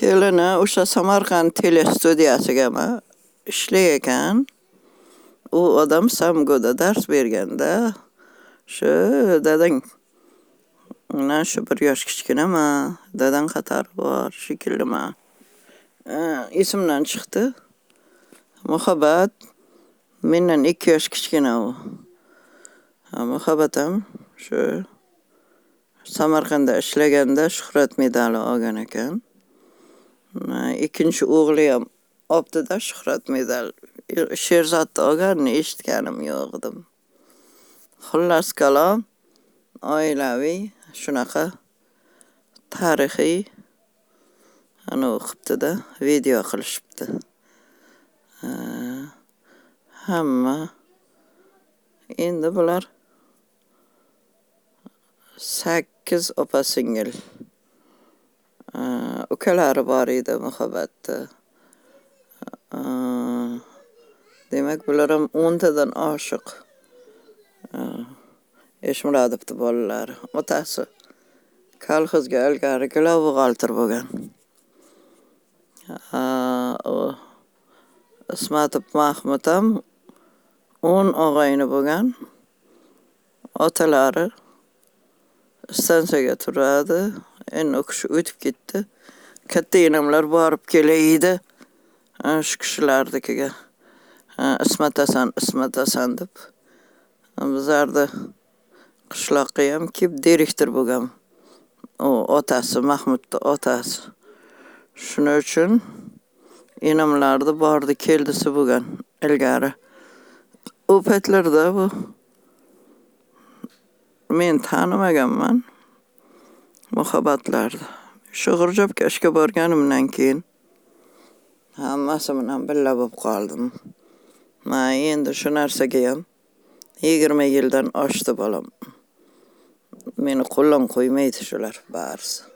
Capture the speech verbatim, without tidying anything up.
kelini o'sha Samarqand telestudiyasiga ishlar ekan. U odam Samgoda dars berganda, shu dadang mana shu bir yosh kichkinaman, dadang xatari bor shekillimi. Esimdan chiqdi. Muhabbat mendan ikki yosh kichkina u. Muhabbat ham shu Samarqandda ishlaganda shuhrat medali olgan ekan. Ikkinchi o'g'li ham olibdi-da shuhrat medal. Sherzodni olganini eshitganim yo'q edim. Xullas kalom, oilaviy shunaqa tarixiy ana o'qibdi-da, video qilishibdi. Hamma endi bular sakkiz opa-singil. Ukalari bor edi Muhabbatda. Demak, bular ham o'ntadan oshiq. Eshmurodovning bolalari. Otasi kolxozga ilgari globug'alter bo'lgan. Ismatov Mahmud ham o'n og'ayni bo'lgan. Otalari stansiyaga turadi. Endi u kishi o'tib ketdi. Katta enamlar borib kelaydi. Shu kishilarnikiga. Ismat Hasan, Ismat Hasan deb. Bizlarda qishloqqa ham kelib direktor bo'lgan. O otasi, Mahmudning otasi. Shuning uchun enamlarni bordi keldisi bo'lgan ilgari. U paytlarda bu men tanimaganman Muhabbatlarni. Shu G'urjobkashga borganimdan keyin hammasi bilan birga bo'lib qoldim. Men endi shu narsaga ham yigirma yildan oshdi bolam. Meni qo'llan qo'ymaydi shular barisi.